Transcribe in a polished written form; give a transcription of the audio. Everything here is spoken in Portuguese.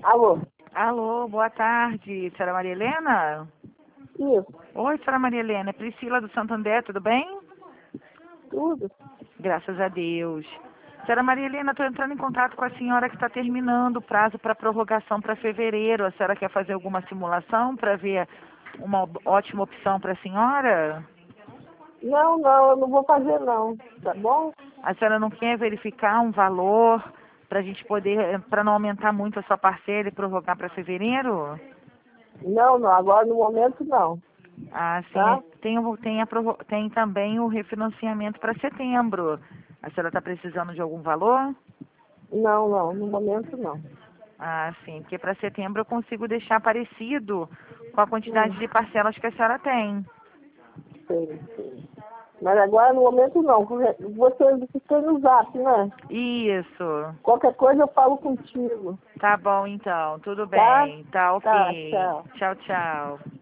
Alô? Alô, boa tarde, senhora Maria Helena? Isso, Oi, senhora Maria Helena, é Priscila do Santander, tudo bem? tudo. Graças a Deus. Senhora Maria Helena, estou entrando em contato com a senhora que está terminando o prazo para prorrogação para fevereiro. A senhora quer fazer alguma simulação para ver uma ótima opção para a senhora? Não, não, eu não vou fazer não, tá bom? A senhora não quer verificar um valor para a gente poder, para não aumentar muito a sua parcela e prorrogar para fevereiro? Não, não, agora no momento não, Ah, tá? sim. Tem também o refinanciamento para setembro. A senhora está precisando de algum valor? Não, não, no momento não. Ah, sim. Porque para setembro eu consigo deixar parecido com a quantidade Hum, de parcelas que a senhora tem. sei, sei. Mas agora no momento não. Você fica no zap, né? Isso. Qualquer coisa eu falo contigo, Tá bom, então. Tudo tá? bem. Tá Tá, ok. tchau. Tchau, tchau.